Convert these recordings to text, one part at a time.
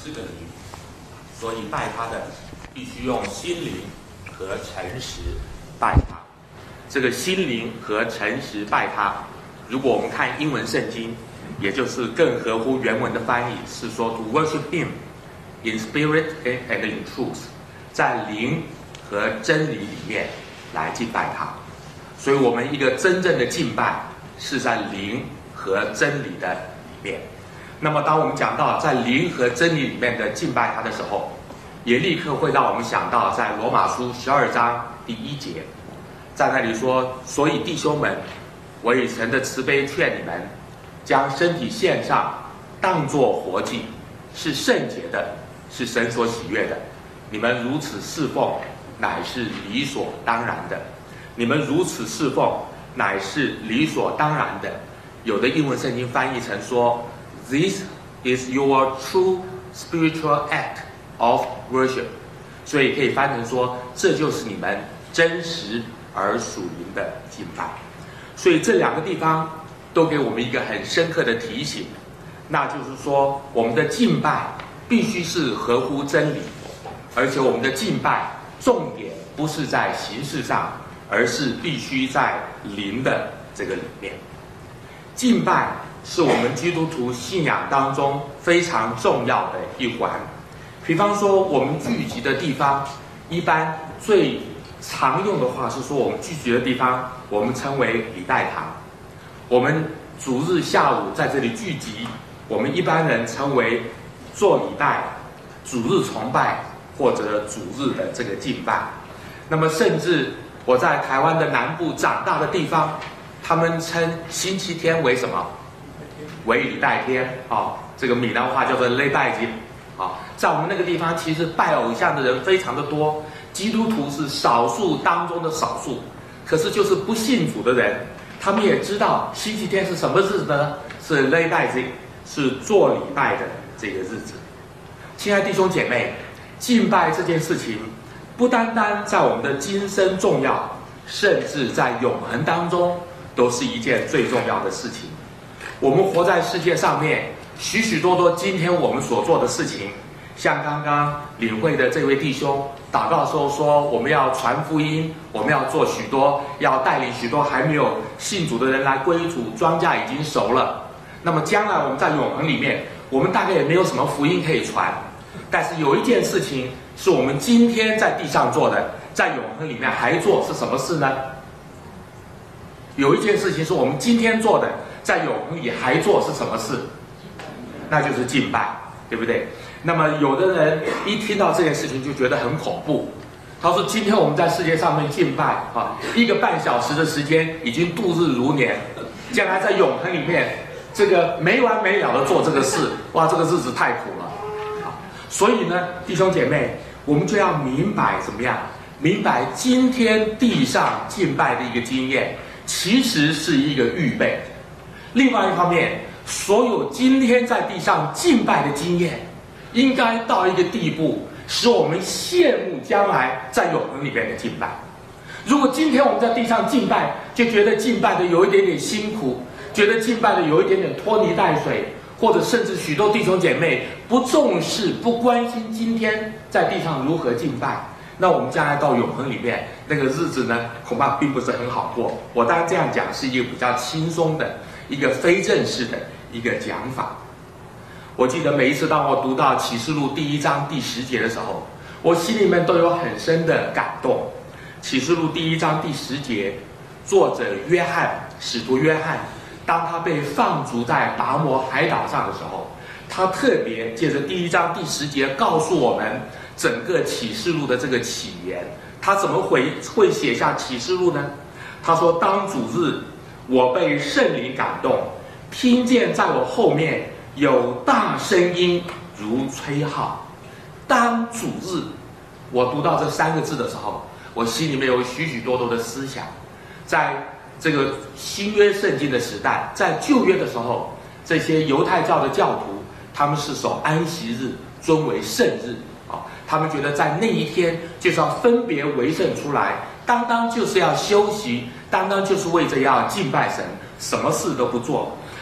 是个灵，所以拜他的必须用心灵和诚实拜他。这个心灵和诚实拜他，如果我们看英文圣经，也就是更合乎原文的翻译，是说 to worship him in spirit and in truth， 在灵和真理里面来敬拜他。所以我们一个真正的敬拜是在灵和真理的里面。那么当我们讲到在灵和真理里面的敬拜他的时候，也立刻会让我们想到在罗马书12章第1节，在那里说，所以弟兄们，我以神的慈悲劝你们，将身体献上，当作活祭，是圣洁的，是神所喜悦的。你们如此侍奉，乃是理所当然的。你们如此侍奉，乃是理所当然的。有的英文圣经翻译成说 ，This is your true spiritual act of worship， 所以可以翻成说，这就是你们真实而属灵的敬拜。所以这两个地方都给我们一个很深刻的提醒，那就是说，我们的敬拜必须是合乎真理，而且我们的敬拜重点不是在形式上，而是必须在灵的这个里面。敬拜是我们基督徒信仰当中非常重要的一环。比方说，我们聚集的地方，一般最常用的话是说，我们聚集的地方，我们称为礼拜堂。我们主日下午在这里聚集，我们一般人称为做礼拜、主日崇拜或者主日的这个敬拜。那么，甚至我在台湾的南部长大的地方，他们称星期天为什么？为礼拜天啊，这个闽南话叫做礼拜日啊。在我们那个地方，其实拜偶像的人非常的多，基督徒是少数当中的少数。可是就是不信主的人，他们也知道星期天是什么日子呢？是礼拜日，是做礼拜的这个日子。亲爱的弟兄姐妹，敬拜这件事情，不单单在我们的今生重要，甚至在永恒当中都是一件最重要的事情。我们活在世界上面，许许多多今天我们所做的事情，像刚刚领会的这位弟兄祷告的时候说，我们要传福音，我们要做许多，要带领许多还没有信主的人来归主，庄稼已经熟了。那么将来我们在永恒里面，我们大概也没有什么福音可以传，但是有一件事情是我们今天在地上做的，在永恒里面还做，是什么事呢？有一件事情是我们今天做的，在永恒里还做，是什么事？那就是敬拜，对不对？那么有的人一听到这件事情就觉得很恐怖，他说今天我们在世界上面敬拜啊，1个半小时的时间已经度日如年，将来在永恒里面这个没完没了的做这个事，哇，这个日子太苦了。所以呢，弟兄姐妹，我们就要明白怎么样？明白今天地上敬拜的一个经验，其实是一个预备。另外一方面，所有今天在地上敬拜的经验，应该到一个地步，使我们羡慕将来在永恒里面的敬拜。如果今天我们在地上敬拜，就觉得敬拜的有一点点辛苦，觉得敬拜的有一点点拖泥带水，或者甚至许多弟兄姐妹不重视、不关心今天在地上如何敬拜，那我们将来到永恒里面那个日子呢，恐怕并不是很好过。我当然这样讲是一个比较轻松的、一个非正式的一个讲法。我记得每一次当我读到启示录第1章第10节的时候，我心里面都有很深的感动。启示录第1章第10节，作者约翰，使徒约翰，当他被放逐在拔摩海岛上的时候，他特别借着第1章第10节告诉我们整个启示录的这个起源。他怎么会写下启示录呢？他说，当主日，我被圣灵感动，听见在我后面有大声音如吹号。当主日，我读到这3个字的时候，我心里面有许许多多的思想。在这个新约圣经的时代，在旧约的时候，这些犹太教的教徒，他们是守安息日，尊为圣日啊。他们觉得在那一天就是要分别为圣出来，当就是要休息，当就是为着要敬拜神，什么事都不做。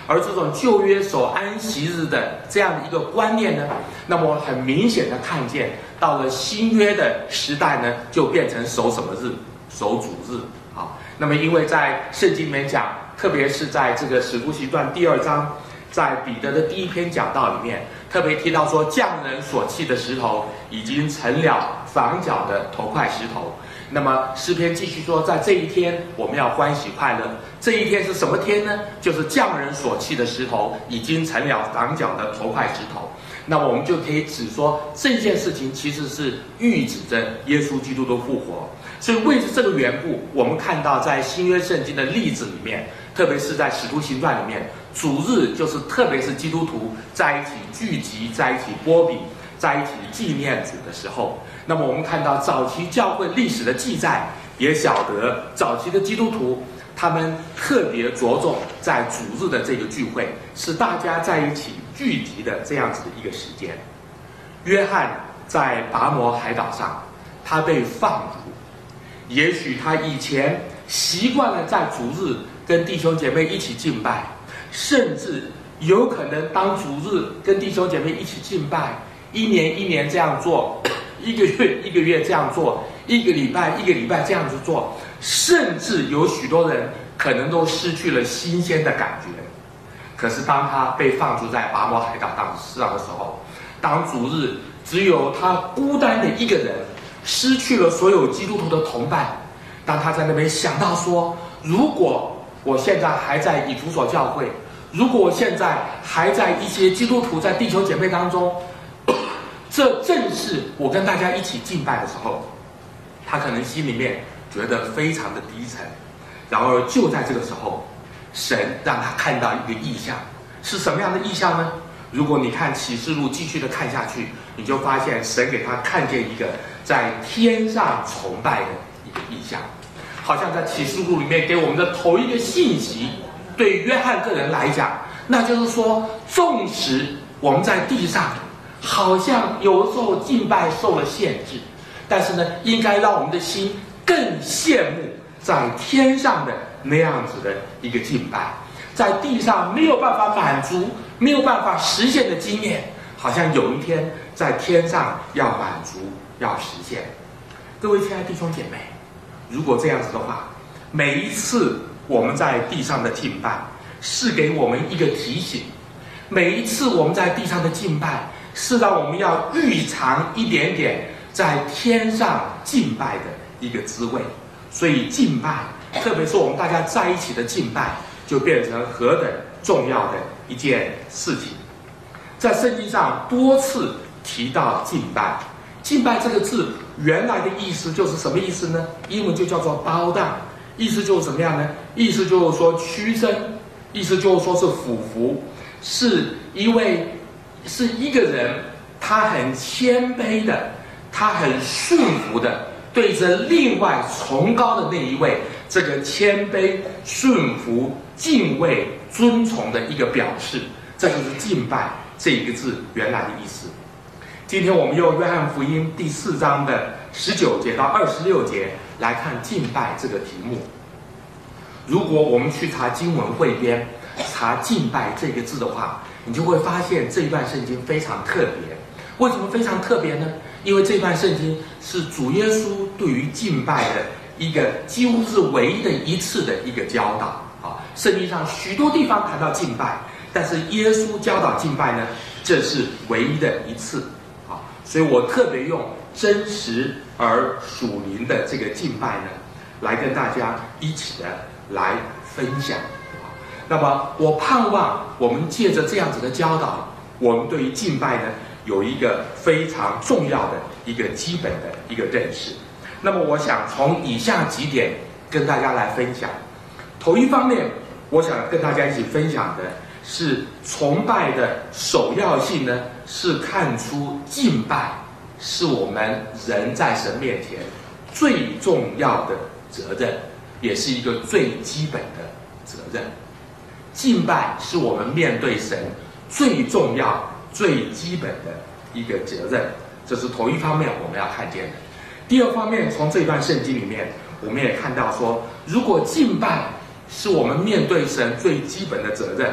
而这种旧约守安息日的这样的一个观念呢，那么很明显的看见，到了新约的时代呢，就变成守什么日？守主日。好，那么因为在圣经里面讲，特别是在这个使徒行传第2章，在彼得的第1篇讲道里面，特别提到说，匠人所弃的石头已经成了房角的头块石头。那么诗篇继续说，在这一天我们要欢喜快乐。这一天是什么天呢？就是匠人所弃的石头已经成了房角的头块石头。那我们就可以指说，这件事情其实是预指着耶稣基督的复活。所以为着这个缘故，我们看到在新约圣经的例子里面，特别是在使徒行传里面，主日就是特别是基督徒在一起聚集，在一起擘饼，在一起纪念主的时候。那么我们看到早期教会历史的记载，也晓得早期的基督徒他们特别着重在主日的这个聚会，是大家在一起聚集的这样子的一个时间。约翰在拔摩海岛上，他被放逐，也许他以前习惯了在主日跟弟兄姐妹一起敬拜，甚至有可能当主日跟弟兄姐妹一起敬拜，一年一年这样做，一个月一个月这样做，一个礼拜一个礼拜这样子做，甚至有许多人可能都失去了新鲜的感觉。可是当他被放逐在拔摩海岛上的时候，当主日只有他孤单的一个人，失去了所有基督徒的同伴，当他在那边想到说，如果我现在还在以弗所教会，如果我现在还在一些基督徒在弟兄姐妹当中，这正是我跟大家一起敬拜的时候，他可能心里面觉得非常的低沉。然而就在这个时候，神让他看到一个异象。是什么样的异象呢？如果你看启示录继续的看下去，你就发现神给他看见一个在天上崇拜的一个异象。好像在启示录里面给我们的头一个信息，对约翰个人来讲，那就是说，纵使我们在地上好像有的时候敬拜受了限制，但是呢，应该让我们的心更羡慕在天上的那样子的一个敬拜。在地上没有办法满足，没有办法实现的经验，好像有一天在天上要满足，要实现。各位亲爱的弟兄姐妹，如果这样子的话，每一次我们在地上的敬拜是给我们一个提醒，每一次我们在地上的敬拜是让我们要预尝一点点在天上敬拜的一个滋味。所以敬拜，特别是我们大家在一起的敬拜，就变成何等重要的一件事情。在圣经上多次提到敬拜，敬拜这个字原来的意思就是什么意思呢？英文就叫做 bow down， 意思就是什么样呢？意思就是说屈身，意思就是说是俯伏，是一个人，他很谦卑的，他很顺服的，对着另外崇高的那一位，这个谦卑、顺服、敬畏、尊崇的一个表示，这就是敬拜这一个字原来的意思。今天我们用约翰福音第4章的19节到26节来看敬拜这个题目。如果我们去查经文汇编，查敬拜这个字的话，你就会发现这一段圣经非常特别。为什么非常特别呢？因为这段圣经是主耶稣对于敬拜的一个几乎是唯一的一次的一个教导啊。圣经上许多地方谈到敬拜，但是耶稣教导敬拜呢，这是唯一的一次啊。所以我特别用真实而属灵的这个敬拜呢，来跟大家一起的来分享。那么我盼望我们借着这样子的教导，我们对于敬拜呢有一个非常重要的一个基本的一个认识。那么我想从以下几点跟大家来分享。头一方面，我想跟大家一起分享的是崇拜的首要性呢，是看出敬拜是我们人在神面前最重要的责任，也是一个最基本的责任。敬拜是我们面对神最重要、最基本的一个责任，这是头一方面我们要看见的。第二方面，从这段圣经里面，我们也看到说，如果敬拜是我们面对神最基本的责任，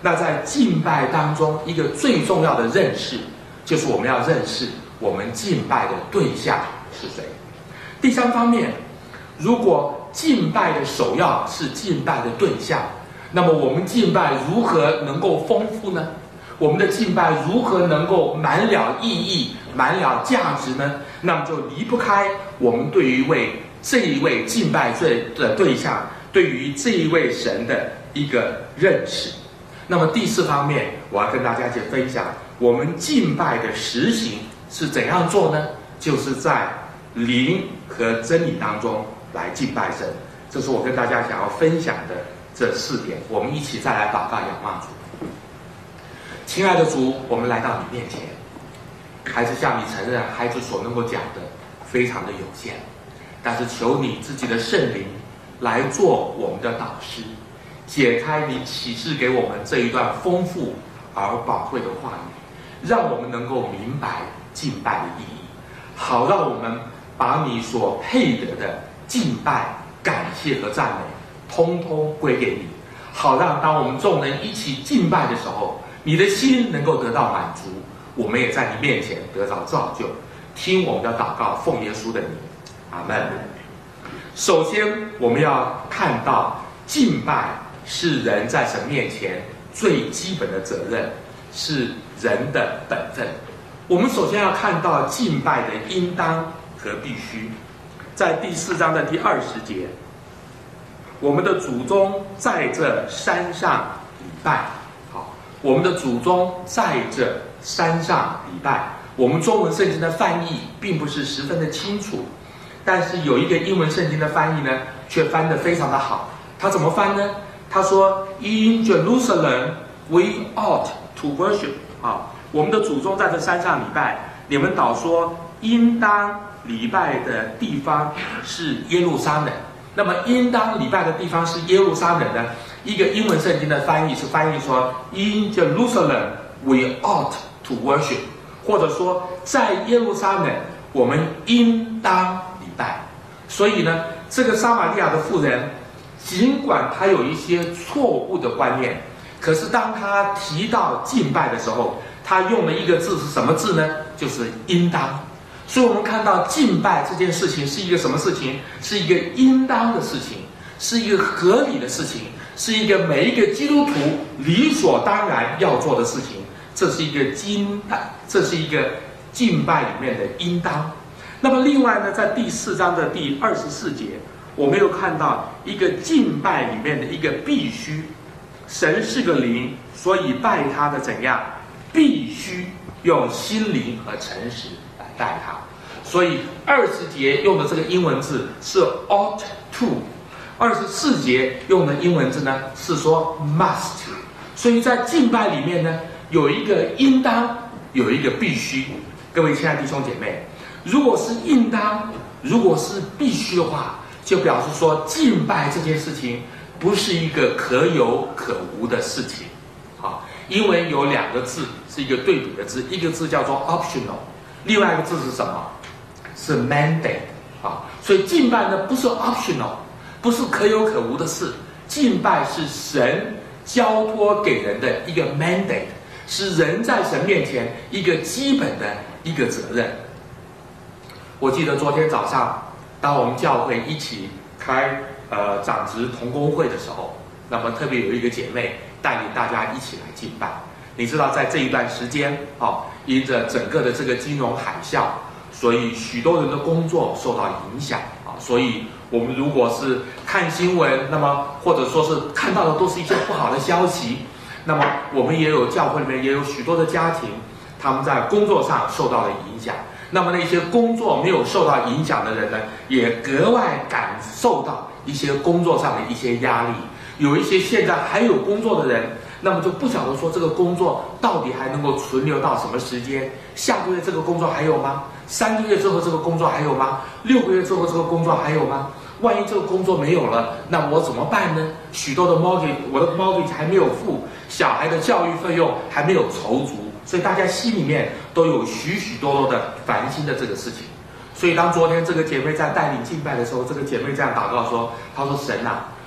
那在敬拜当中，一个最重要的认识，就是我们要认识我们敬拜的对象是谁。第三方面，如果敬拜的首要是敬拜的对象，那么我们敬拜如何能够丰富呢？我们的敬拜如何能够满了意义、满了价值呢？那么就离不开我们对于这一位敬拜的对象，对于这一位神的一个认识。那么第四方面，我要跟大家一起分享，我们敬拜的实行是怎样做呢？就是在灵和真理当中来敬拜神。这是我跟大家想要分享的这4点，我们一起再来祷告仰望主。亲爱的主，我们来到你面前，孩子向你承认，孩子所能够讲的非常的有限，但是求你自己的圣灵来做我们的导师，解开你启示给我们这一段丰富而宝贵的话语，让我们能够明白敬拜的意义，好让我们把你所配得的敬拜、感谢和赞美通通归给你，好让当我们众人一起敬拜的时候，你的心能够得到满足，我们也在你面前得到造就。听我们的祷告，奉耶稣的名，阿们。首先，我们要看到敬拜是人在神面前最基本的责任，是人的本分。我们首先要看到敬拜的应当和必须。在第4章的第20节，我们的祖宗在这山上礼拜。我们的祖宗在这山上礼拜。我们中文圣经的翻译并不是十分的清楚，但是有一个英文圣经的翻译呢，却翻得非常的好。他怎么翻呢？他说 In Jerusalem we ought to worship。 我们的祖宗在这山上礼拜，你们倒说应当礼拜的地方是耶路撒冷。那么应当礼拜的地方是耶路撒冷呢？一个英文圣经的翻译是翻译说 In Jerusalem we ought to worship， 或者说在耶路撒冷我们应当礼拜。所以呢，这个撒玛利亚的妇人，尽管她有一些错误的观念，可是当她提到敬拜的时候，她用了一个字是什么字呢？就是应当。所以我们看到敬拜这件事情是一个什么事情？是一个应当的事情，是一个合理的事情，是一个每一个基督徒理所当然要做的事情。这是一个敬拜里面的应当。那么另外呢，在第4章的第24节，我们又看到一个敬拜里面的一个必须。神是个灵，所以拜他的怎样？必须用心灵和诚实来拜他。所以20节用的这个英文字是 ought to，24节用的英文字呢是说 must。 所以在敬拜里面呢，有一个应当，有一个必须。各位亲爱的弟兄姐妹，如果是应当，如果是必须的话，就表示说敬拜这件事情不是一个可有可无的事情。因为有2个字是一个对比的字，一个字叫做 optional， 另外一个字是什么？是 mandate。 所以敬拜呢不是 optional， 不是可有可无的事，敬拜是神交托给人的一个 mandate， 是人在神面前一个基本的一个责任。我记得昨天早上当我们教会一起开长职同工会的时候，那么特别有一个姐妹带领大家一起来敬拜。你知道在这一段时间因着整个的这个金融海啸，所以许多人的工作受到影响所以我们如果是看新闻，那么或者说是看到的都是一些不好的消息，那么我们也有教会里面也有许多的家庭，他们在工作上受到了影响。那么那些工作没有受到影响的人呢，也格外感受到一些工作上的一些压力。有一些现在还有工作的人，那么就不晓得说这个工作到底还能够存留到什么时间？下个月这个工作还有吗？3个月之后这个工作还有吗？6个月之后这个工作还有吗？万一这个工作没有了，那我怎么办呢？许多的 mortgage， 我的 mortgage 还没有付，小孩的教育费用还没有筹足，所以大家心里面都有许许多多的烦心的这个事情。所以当昨天这个姐妹在带领敬拜的时候，这个姐妹这样祷告说，她说神啊，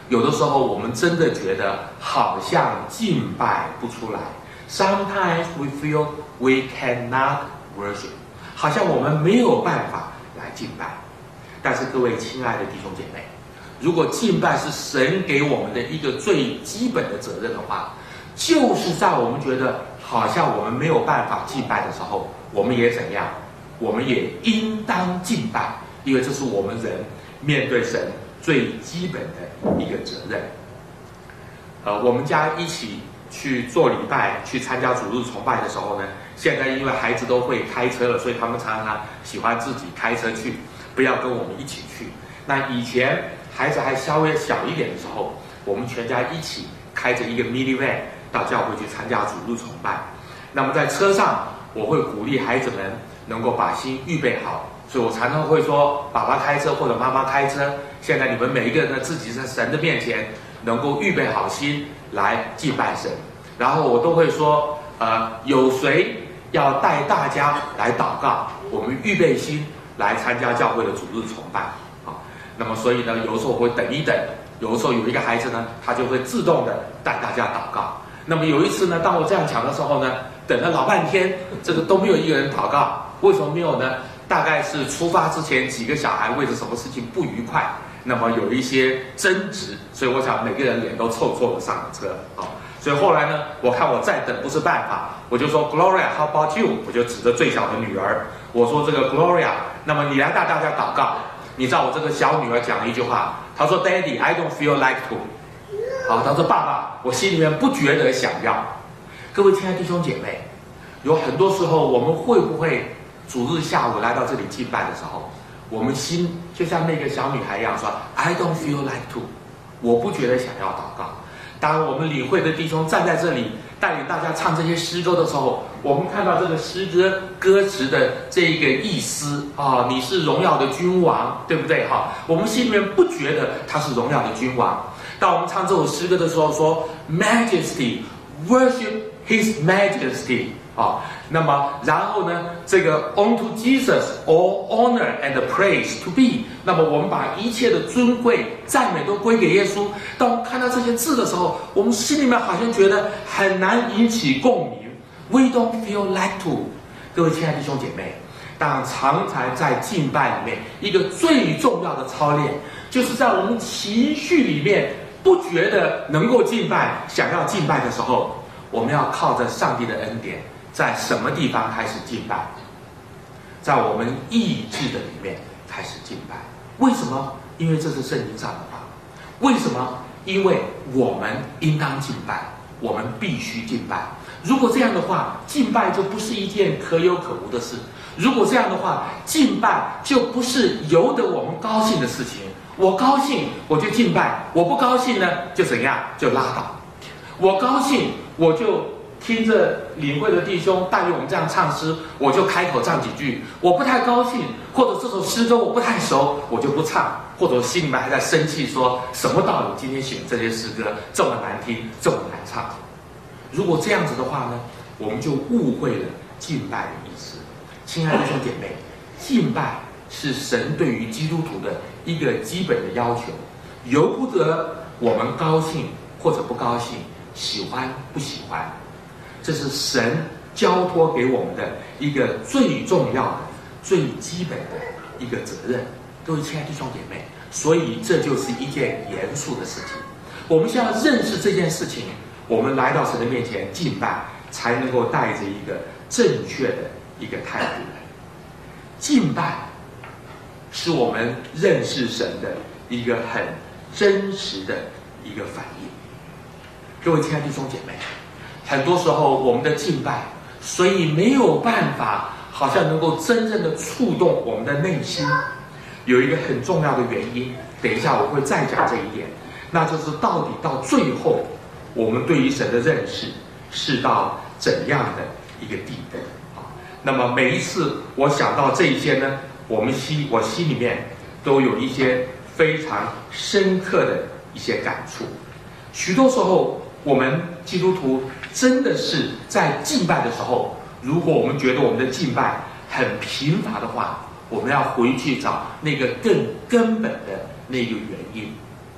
有的时候我们真的觉得好像敬拜不出来。Sometimes we feel we cannot worship， 好像我们没有办法来敬拜。但是各位亲爱的弟兄姐妹，如果敬拜是神给我们的一个最基本的责任的话，就是在我们觉得好像我们没有办法敬拜的时候，我们也怎样？我们也应当敬拜，因为这是我们人面对神最基本的一个责任。我们家一起去做礼拜、去参加主日崇拜的时候呢，现在因为孩子都会开车了，所以他们常常喜欢自己开车去，不要跟我们一起去。那以前孩子还稍微小一点的时候，我们全家一起开着一个 minivan 到教会去参加主日崇拜。那么在车上，我会鼓励孩子们能够把心预备好，所以我常常会说，爸爸开车或者妈妈开车，现在你们每一个人呢，自己在神的面前能够预备好心来敬拜神。然后我都会说，有谁要带大家来祷告，我们预备心来参加教会的主日崇拜啊。那么所以呢，有的时候我会等一等，有的时候有一个孩子呢，他就会自动的带大家祷告。那么有一次呢，当我这样讲的时候呢，等了老半天，这个都没有一个人祷告。为什么没有呢？大概是出发之前几个小孩为着什么事情不愉快，那么有一些争执，所以我想每个人脸都臭臭的上了车啊。所以后来呢，我看我再等不是办法，我就说 Gloria，how about you？ 我就指着最小的女儿，我说这个 Gloria， 那么你来带大家祷告。你知道我这个小女儿讲了一句话，她说 Daddy，I don't feel like to。好，她说爸爸，我心里面不觉得想要。各位亲爱的弟兄姐妹，有很多时候我们会不会主日下午来到这里敬拜的时候，我们心就像那个小女孩一样说 I don't feel like to， 我不觉得想要祷告。当我们领会的弟兄站在这里带领大家唱这些诗歌的时候，我们看到这个诗歌歌词的这一个意思啊，你是荣耀的君王，对不对哈？我们心里面不觉得他是荣耀的君王。当我们唱这首诗歌的时候说 Majesty worship His Majesty 啊，那么然后呢，这个 Unto Jesus all honor and praise to be， 那么我们把一切的尊贵赞美都归给耶稣。当我们看到这些字的时候，我们心里面好像觉得很难引起共鸣。We don't feel like to。 各位亲爱的弟兄姐妹，当常常在敬拜里面，一个最重要的操练，就是在我们情绪里面不觉得能够敬拜、想要敬拜的时候，我们要靠着上帝的恩典，在什么地方开始敬拜？在我们意志的里面开始敬拜。为什么？因为这是圣经上的话。为什么？因为我们应当敬拜，我们必须敬拜。如果这样的话，敬拜就不是一件可有可无的事。如果这样的话，敬拜就不是由得我们高兴的事情。我高兴我就敬拜，我不高兴呢就怎样，就拉倒。我高兴我就听着领会的弟兄带领我们这样唱诗，我就开口唱几句。我不太高兴，或者这首诗歌我不太熟，我就不唱，或者心里面还在生气，说什么道理今天选这些诗歌这么难听，这么难唱。如果这样子的话呢，我们就误会了敬拜的意思。亲爱的弟兄姐妹，敬拜是神对于基督徒的一个基本的要求，由不得我们高兴或者不高兴，喜欢不喜欢，这是神交托给我们的一个最重要的、最基本的一个责任。各位亲爱的弟兄姐妹，所以这就是一件严肃的事情。我们先要认识这件事情，我们来到神的面前敬拜，才能够带着一个正确的一个态度来。敬拜是我们认识神的一个很真实的一个反应。各位亲爱的弟兄姐妹，很多时候我们的敬拜，所以没有办法好像能够真正的触动我们的内心。有一个很重要的原因，等一下我会再讲这一点，那就是到底到最后我们对于神的认识是到怎样的一个地步啊？那么每一次我想到这一些呢，我心里面都有一些非常深刻的一些感触。许多时候我们基督徒真的是在敬拜的时候，如果我们觉得我们的敬拜很贫乏的话，我们要回去找那个更根本的那个原因。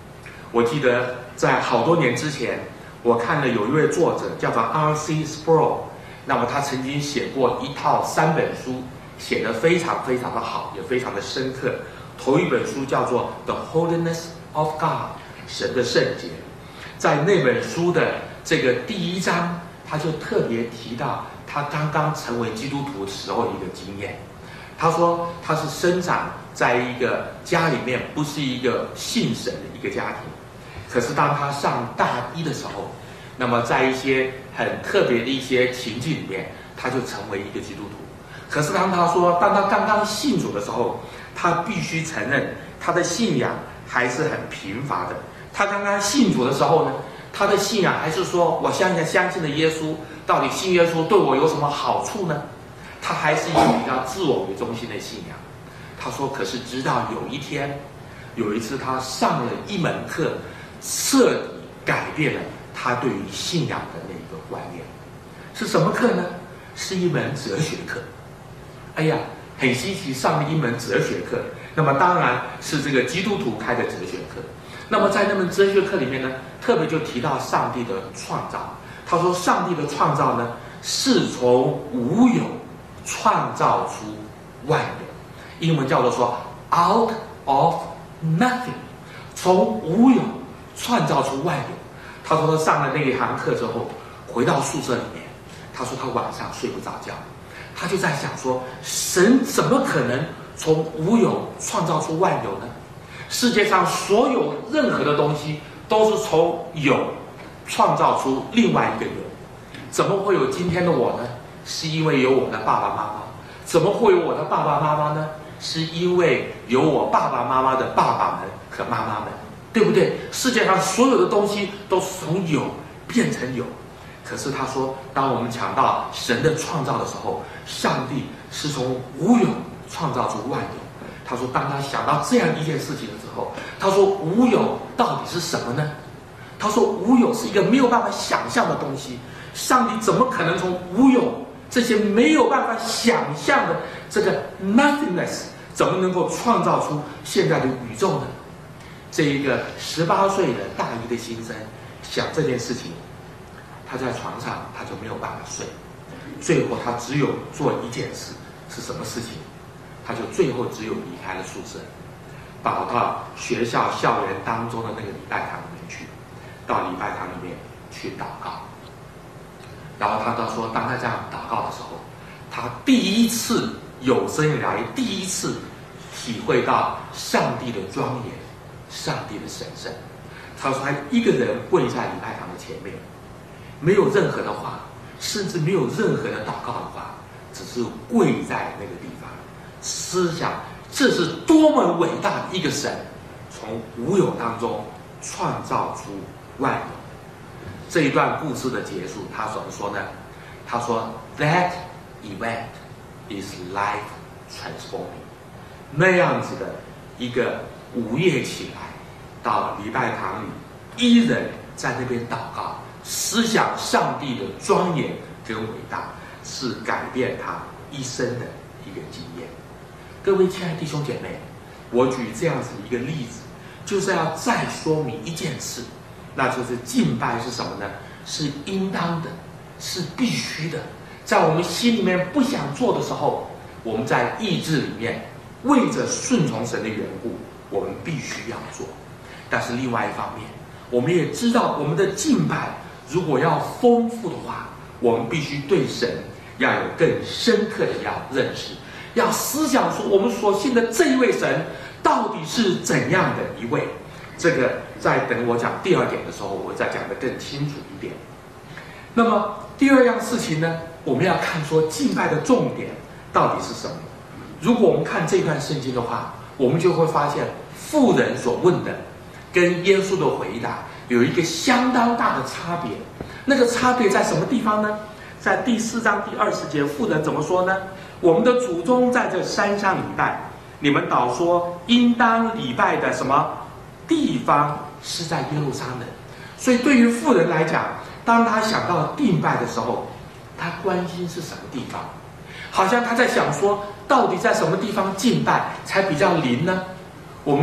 我记得在好多年之前，我看了有一位作者叫做 R.C. Sproul， 那么他曾经写过一套3本书，写得非常非常的好，也非常的深刻。头一本书叫做 The Holiness of God， 神的圣洁。在那本书的这个第1章，他就特别提到他刚刚成为基督徒时候的一个经验。他说他是生长在一个家里面，不是一个信神的一个家庭。可是当他上大一的时候，那么在一些很特别的一些情境里面，他就成为一个基督徒。可是当他刚刚信主的时候，他必须承认他的信仰还是很贫乏的。他刚刚信主的时候呢，他的信仰还是说我相信了耶稣，到底信耶稣对我有什么好处呢？他还是一个比较自我为中心的信仰。他说可是直到有一次他上了一门课，彻底改变了他对于信仰的那个观念。是什么课呢？是一门哲学课。哎呀，很稀奇，上了一门哲学课。那么当然是这个基督徒开的哲学课。那么在那门哲学课里面呢，特别就提到上帝的创造。他说上帝的创造呢，是从无有创造出万有，英文叫做说 out of nothing， 从无有创造出万有。他说他上了那一堂课之后，回到宿舍里面，他说他晚上睡不着觉，他就在想说，神怎么可能从无有创造出万有呢？世界上所有任何的东西都是从有创造出另外一个有，怎么会有今天的我呢？是因为有我的爸爸妈妈。怎么会有我的爸爸妈妈呢？是因为有我爸爸妈妈的爸爸们和妈妈们，对不对？世界上所有的东西都是从有变成有。可是他说，当我们讲到神的创造的时候，上帝是从无有创造出万有。他说当他想到这样一件事情的时候，他说无有到底是什么呢？他说无有是一个没有办法想象的东西，上帝怎么可能从无有这些没有办法想象的这个 nothingness， 怎么能够创造出现在的宇宙呢？这一个18岁的大一的新生想这件事情，他在床上他就没有办法睡，最后他只有做一件事。是什么事情？他就最后只有离开了宿舍，跑到学校校园当中的那个礼拜堂里面去，到礼拜堂里面去祷告。然后他说当他这样祷告的时候，他第一次有生以来第一次体会到上帝的庄严，上帝的神圣。他说他一个人跪在礼拜堂的前面，没有任何的话，甚至没有任何的祷告的话，只是跪在那个地方，思想这是多么伟大的一个神，从无有当中创造出万有。这一段故事的结束，他怎么说呢？他说 That event is life transforming。 那样子的一个午夜起来到礼拜堂里，依人在那边祷告，思想上帝的庄严跟伟大，是改变他一生的一个经验。各位亲爱的弟兄姐妹，我举这样子一个例子，就是要再说明一件事，那就是敬拜是什么呢？是应当的，是必须的。在我们心里面不想做的时候，我们在意志里面为着顺从神的缘故，我们必须要做。但是另外一方面，我们也知道我们的敬拜如果要丰富的话，我们必须对神要有更深刻的要认识，要思想说我们所信的这一位神到底是怎样的一位。这个在等我讲第二点的时候，我会再讲得更清楚一点。那么第二样事情呢，我们要看说敬拜的重点到底是什么。如果我们看这段圣经的话，我们就会发现妇人所问的跟耶稣的回答有一个相当大的差别。那个差别在什么地方呢？在第4章第20节，妇人怎么说呢？我们的祖宗在这山上礼拜，你们倒说应当礼拜的什么地方是在耶路撒冷。所以对于妇人来讲，当他想到敬拜的时候，他关心是什么地方，好像他在想说到底在什么地方敬拜才比较灵呢？我们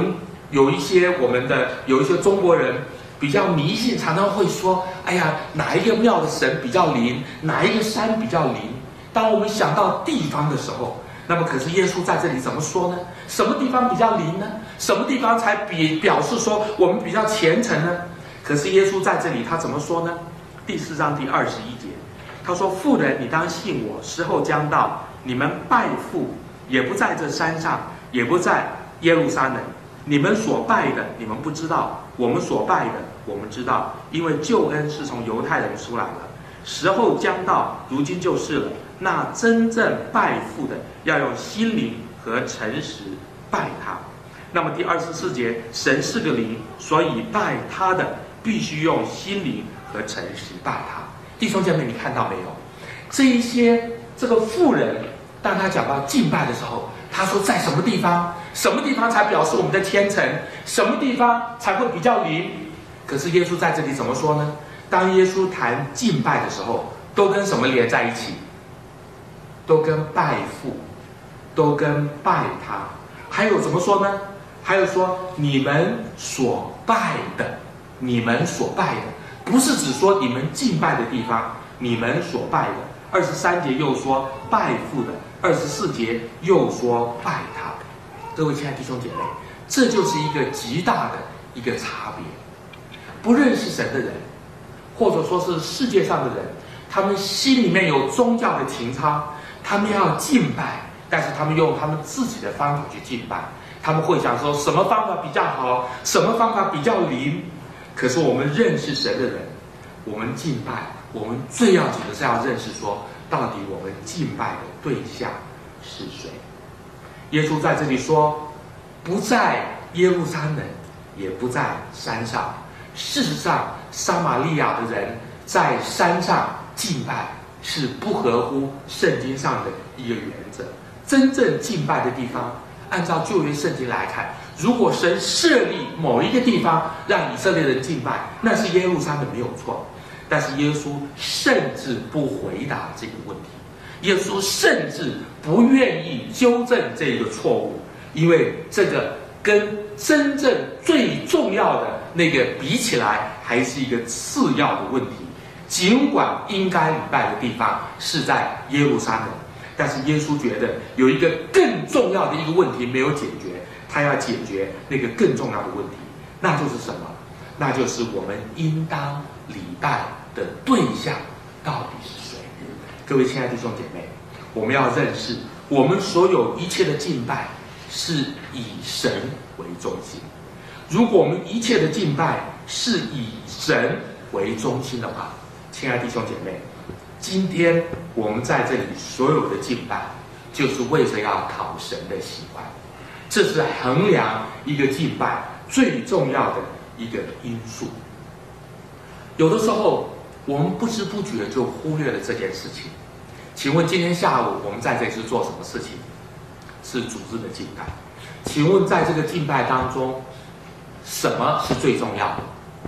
有一些中国人比较迷信，常常会说：“哎呀，哪一个庙的神比较灵，哪一个山比较灵。”当我们想到地方的时候，那么可是耶稣在这里怎么说呢？什么地方比较灵呢？什么地方才表示说我们比较虔诚呢？可是耶稣在这里他怎么说呢？第4章第21节，他说：“妇人，你当信我，时候将到，你们拜父也不在这山上，也不在耶路撒冷。你们所拜的，你们不知道；我们所拜的，我们知道，因为救恩是从犹太人出来了。时候将到，如今就是了。那真正拜父的，要用心灵和诚实拜他。”那么第24节，神是个灵，所以拜他的必须用心灵和诚实拜他。弟兄姐妹，你看到没有？这个妇人，当他讲到敬拜的时候，他说在什么地方？什么地方才表示我们的虔诚？什么地方才会比较灵？可是耶稣在这里怎么说呢？当耶稣谈敬拜的时候，都跟什么连在一起？都跟拜父，都跟拜他。还有怎么说呢？还有说你们所拜的，你们所拜的，不是只说你们敬拜的地方，你们所拜的。23节又说拜父的，24节又说拜他。各位亲爱的弟兄姐妹，这就是一个极大的一个差别。不认识神的人，或者说是世界上的人，他们心里面有宗教的情操，他们要敬拜，但是他们用他们自己的方法去敬拜。他们会想说什么方法比较好，什么方法比较灵。可是我们认识神的人，我们敬拜，我们最要紧的是要认识说，到底我们敬拜的对象是谁。耶稣在这里说，不在耶路撒冷，也不在山上。事实上，撒玛利亚的人在山上敬拜是不合乎圣经上的一个原则。真正敬拜的地方，按照旧约圣经来看，如果神设立某一个地方让以色列人敬拜，那是耶路撒冷没有错。但是耶稣甚至不回答这个问题，耶稣甚至不愿意纠正这个错误，因为这个跟真正最重要的那个比起来，还是一个次要的问题。尽管应该礼拜的地方是在耶路撒冷，但是耶稣觉得有一个更重要的一个问题没有解决，他要解决那个更重要的问题，那就是什么？那就是我们应当礼拜的对象到底是谁？各位亲爱的弟兄姐妹，我们要认识，我们所有一切的敬拜是以神为中心。如果我们一切的敬拜是以神为中心的话，亲爱的弟兄姐妹，今天我们在这里所有的敬拜，就是为着要讨神的喜欢，这是衡量一个敬拜最重要的一个因素。有的时候我们不知不觉就忽略了这件事情。请问今天下午我们在这里是做什么事情？是主日的敬拜。请问在这个敬拜当中，什么是最重要的？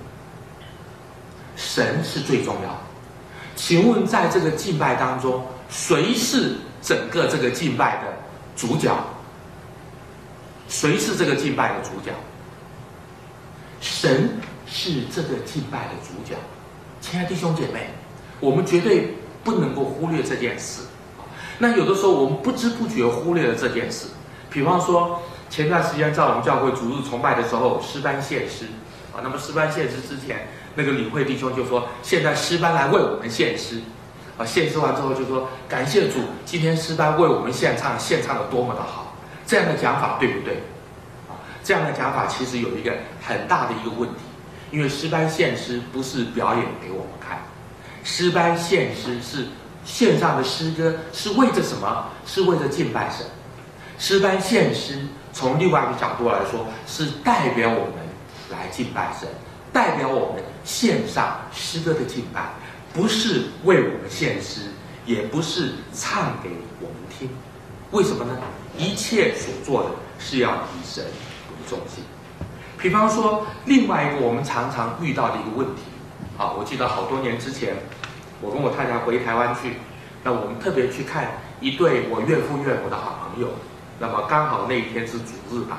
神是最重要的。请问在这个敬拜当中，谁是整个这个敬拜的主角？谁是这个敬拜的主角？神是这个敬拜的主角。亲爱的弟兄姐妹，我们绝对不能够忽略这件事。那有的时候我们不知不觉忽略了这件事。比方说前段时间在我们教会主日崇拜的时候，诗班献诗啊，那么诗班献诗之前，那个领会弟兄就说，现在诗班来为我们献诗啊，献诗完之后就说，感谢主，今天诗班为我们献唱的多么的好。这样的讲法对不对啊？这样的讲法其实有一个很大的一个问题，因为诗班献诗不是表演给我们看，诗班献诗是献上的诗歌，是为着什么？是为着敬拜神。诗班献诗从另外一个角度来说，是代表我们来敬拜神，代表我们献上诗歌的敬拜，不是为我们献诗，也不是唱给我们听。为什么呢？一切所做的是要以神为中心。比方说另外一个我们常常遇到的一个问题啊，我记得好多年之前，我跟我太太回台湾去，那我们特别去看一对我岳父岳母的好朋友，那么刚好那一天是主日吧，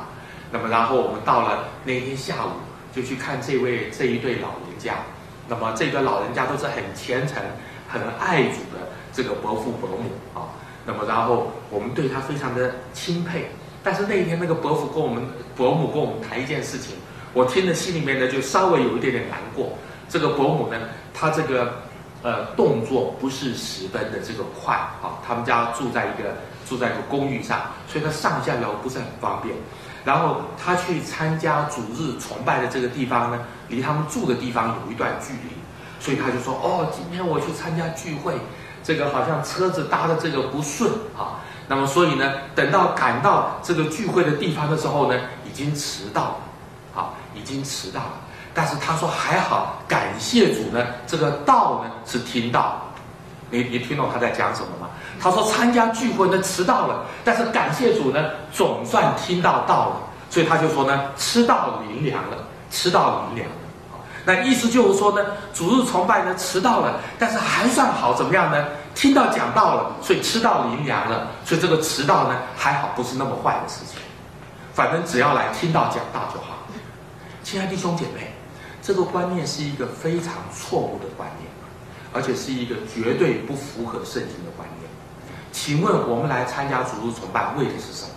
那么然后我们到了那一天下午，就去看这一对老人家。那么这对老人家都是很虔诚、很爱主的这个伯父伯母啊。那么然后我们对他非常的钦佩。但是那一天那个伯母跟我们谈一件事情，我听了心里面呢就稍微有一点点难过。这个伯母呢，她这个动作不是十分的这个快啊。他们家住在一个公寓上，所以她上下楼不是很方便。然后他去参加主日崇拜的这个地方呢，离他们住的地方有一段距离，所以他就说：“哦，今天我去参加聚会，这个好像车子搭的这个不顺啊。那么所以呢，等到赶到这个聚会的地方的时候呢，已经迟到了，啊，已经迟到了。但是他说还好，感谢主呢，这个道呢是听到。你听懂他在讲什么吗？他说参加聚会呢迟到了，但是感谢主呢，总算听到道了。所以他就说呢，吃到灵粮了，吃到灵粮了。那意思就是说呢，主日崇拜呢迟到了，但是还算好，怎么样呢？听到讲道了，所以吃到灵粮了。所以这个迟到呢还好，不是那么坏的事情。反正只要来听到讲道就好。亲爱的弟兄姐妹，这个观念是一个非常错误的观念。而且是一个绝对不符合圣经的观念。请问我们来参加主日崇拜为的是什么？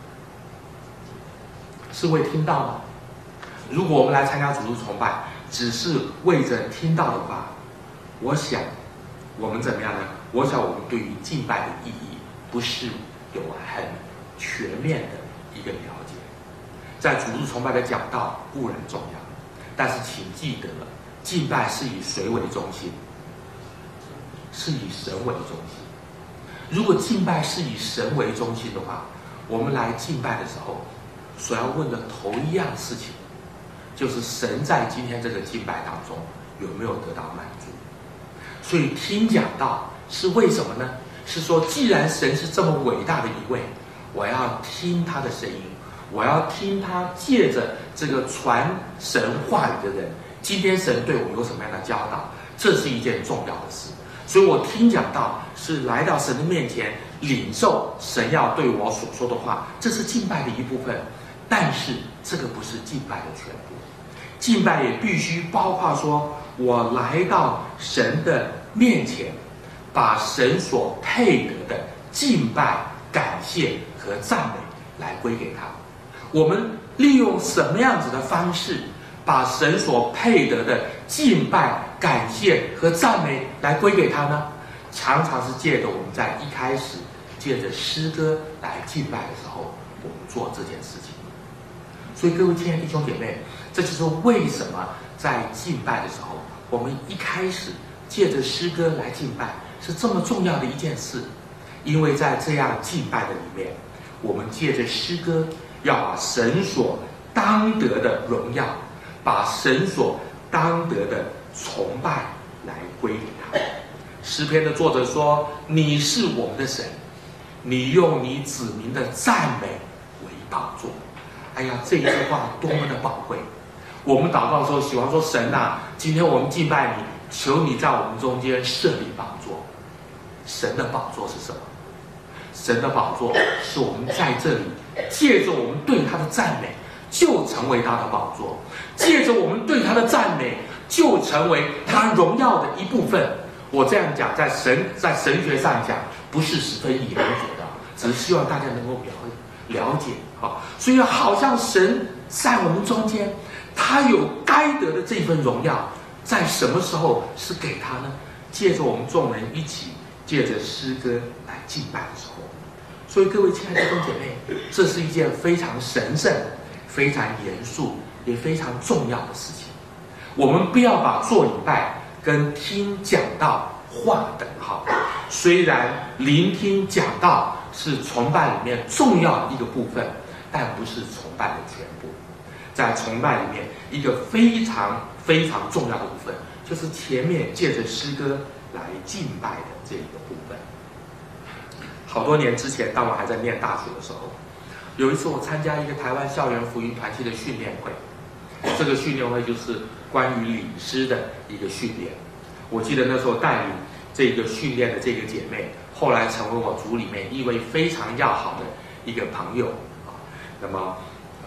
是为听到吗？如果我们来参加主日崇拜只是为着听到的话，我想我们怎么样呢？我想我们对于敬拜的意义不是有很全面的一个了解。在主日崇拜的讲道固然重要，但是请记得，敬拜是以谁为中心？是以神为中心。如果敬拜是以神为中心的话，我们来敬拜的时候，所要问的头一样事情，就是神在今天这个敬拜当中有没有得到满足。所以听讲道是为什么呢？是说既然神是这么伟大的一位，我要听他的声音，我要听他借着这个传神话语的人，今天神对我们有什么样的教导，这是一件重要的事。所以我听讲道是来到神的面前，领受神要对我所说的话，这是敬拜的一部分。但是这个不是敬拜的全部，敬拜也必须包括说，我来到神的面前，把神所配得的敬拜、感谢和赞美来归给他。我们利用什么样子的方式，把神所配得的敬拜、感谢和赞美来归给他呢？常常是借着我们在一开始借着诗歌来敬拜的时候，我们做这件事情。所以各位亲爱的弟兄姐妹，这就是为什么在敬拜的时候，我们一开始借着诗歌来敬拜是这么重要的一件事。因为在这样敬拜的里面，我们借着诗歌要把神所当得的荣耀，把神所当得的崇拜来归给他。诗篇的作者说，你是我们的神，你用你子民的赞美为宝座。哎呀，这一句话多么的宝贵！我们祷告的时候喜欢说，神啊，今天我们敬拜你，求你在我们中间设立宝座。神的宝座是什么？神的宝座是我们在这里借着我们对他的赞美，就成为他的宝座；借着我们对他的赞美，就成为他荣耀的一部分。我这样讲，在神学上讲，不是十分严格的，只是希望大家能够了解啊。所以好像神在我们中间，他有该得的这份荣耀，在什么时候是给他呢？借着我们众人一起借着诗歌来敬拜的时候。所以各位亲爱的弟兄姐妹，这是一件非常神圣、非常严肃也非常重要的事情。我们不要把做礼拜跟听讲道划等号。虽然聆听讲道是崇拜里面重要的一个部分，但不是崇拜的全部。在崇拜里面，一个非常非常重要的部分，就是前面借着诗歌来敬拜的这一个部分。好多年之前，当我还在念大学的时候，有一次我参加一个台湾校园福音团契的训练会。这个训练会就是关于领诗的一个训练。我记得那时候带领这个训练的这个姐妹，后来成为我组里面一位非常要好的一个朋友啊。那么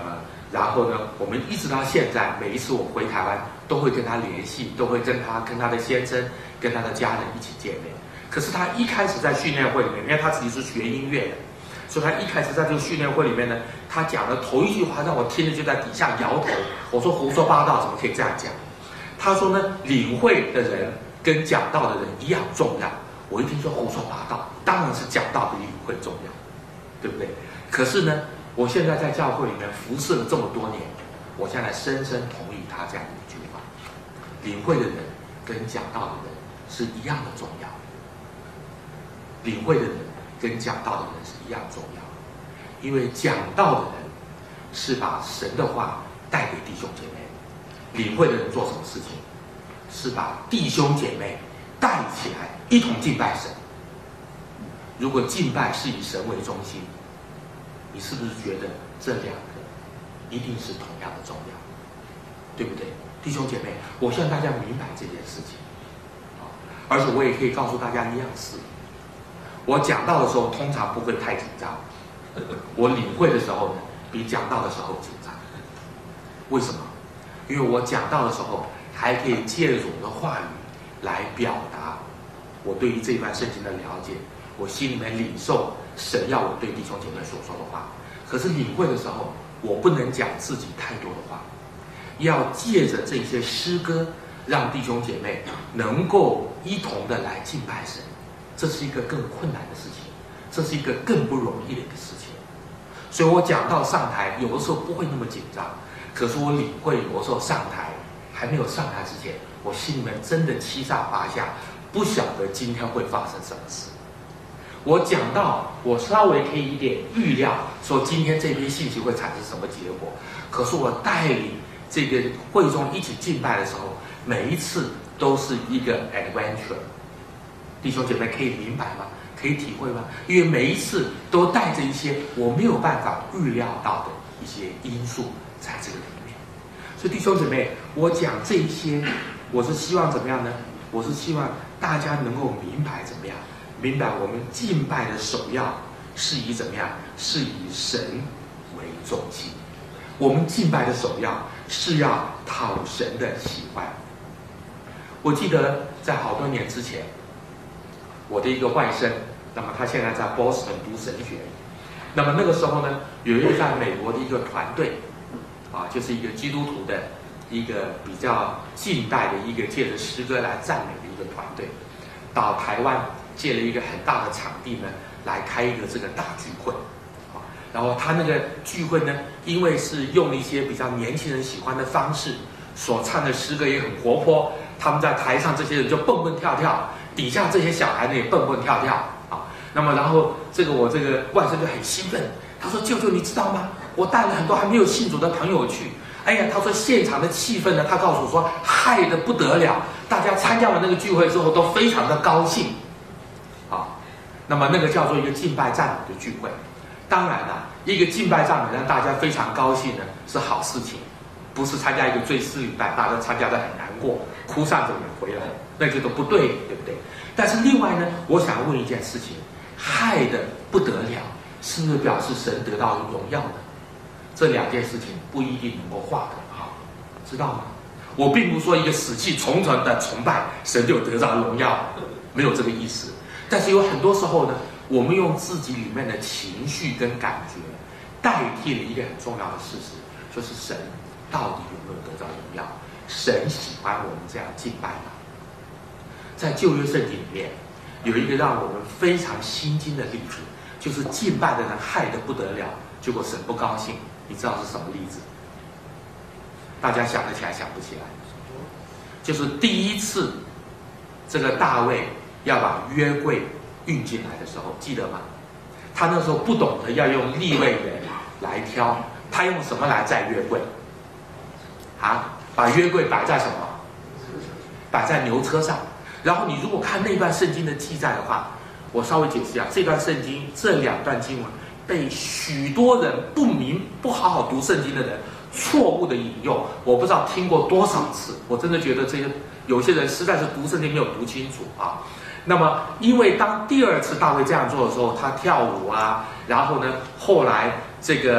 然后呢，我们一直到现在，每一次我回台湾都会跟他联系，都会跟他的先生、跟他的家人一起见面。可是他一开始在训练会里面，因为他自己是学音乐的，所以他一开始在这个训练会里面呢，他讲的头一句话让我听着就在底下摇头。我说胡说八道，怎么可以这样讲？他说呢，领会的人跟讲道的人一样重要。我一听说胡说八道，当然是讲道比领会重要，对不对？可是呢，我现在在教会里面服侍了这么多年，我现在深深同意他这样的一句话：领会的人跟讲道的人是一样的重要。领会的人跟讲道的人是一样重要，因为讲道的人是把神的话带给弟兄姐妹，领会的人做什么事情？是把弟兄姐妹带起来，一同敬拜神。如果敬拜是以神为中心，你是不是觉得这两个一定是同样的重要？对不对？弟兄姐妹，我希望大家明白这件事情。而且我也可以告诉大家一样事，我讲道的时候通常不会太紧张，我领会的时候呢，比讲道的时候紧张。为什么？因为我讲道的时候还可以借着我的话语来表达我对于这段圣经的了解，我心里面领受神要我对弟兄姐妹所说的话。可是领会的时候，我不能讲自己太多的话，要借着这些诗歌，让弟兄姐妹能够一同的来敬拜神。这是一个更困难的事情，这是一个更不容易的一个事情。所以我讲到上台，有的时候不会那么紧张，可是我领会有的时候上台，还没有上台之前，我心里面真的七上八下，不晓得今天会发生什么事。我讲到，我稍微可以一点预料，说今天这篇信息会产生什么结果。可是我带领这个会众一起敬拜的时候，每一次都是一个 adventure。弟兄姐妹可以明白吗？可以体会吗？因为每一次都带着一些我没有办法预料到的一些因素在这个里面。所以弟兄姐妹，我讲这一些，我是希望怎么样呢？我是希望大家能够明白怎么样？明白我们敬拜的首要是以怎么样？是以神为中心。我们敬拜的首要是要讨神的喜欢。我记得在好多年之前，我的一个外甥，那么他现在在波士顿读神学。那么那个时候呢，有一个在美国的一个团队，就是一个基督徒的一个比较近代的一个借着诗歌来赞美的一个团队，到台湾借了一个很大的场地呢，来开一个这个大聚会。然后他那个聚会呢，因为是用一些比较年轻人喜欢的方式，所唱的诗歌也很活泼，他们在台上这些人就蹦蹦跳跳。底下这些小孩呢也蹦蹦跳跳啊，那么然后我这个外甥就很兴奋，他说：“舅舅，你知道吗？我带了很多还没有信主的朋友去。哎呀，他说现场的气氛呢，他告诉我说嗨得不得了，大家参加完那个聚会之后都非常的高兴啊。那么那个叫做一个敬拜赞美的聚会。当然了，一个敬拜赞美让大家非常高兴呢是好事情，不是参加一个追思礼拜，大家参加得很难过，哭丧着脸回来。”那个都不对，对不对？但是另外呢，我想问一件事情：害得不得了，是不是表示神得到荣耀呢？这两件事情不一定能够画等号，知道吗？我并不说一个死气沉沉的崇拜神就得到荣耀，没有这个意思。但是有很多时候呢，我们用自己里面的情绪跟感觉，代替了一个很重要的事实，就是神到底有没有得到荣耀？神喜欢我们这样敬拜吗？在旧约圣经里面，有一个让我们非常心惊的例子，就是敬拜的人害得不得了，结果神不高兴。你知道是什么例子？大家想得起来想不起来？就是第一次，这个大卫要把约柜运进来的时候，记得吗？他那时候不懂得要用利未人来挑，他用什么来载约柜？把约柜摆在什么？摆在牛车上。然后你如果看那段圣经的记载的话，我稍微解释一下，这段圣经这两段经文被许多人不好好读圣经的人错误的引用，我不知道听过多少次。我真的觉得这些有些人实在是读圣经没有读清楚啊。那么因为当第二次大卫这样做的时候，他跳舞啊，然后呢后来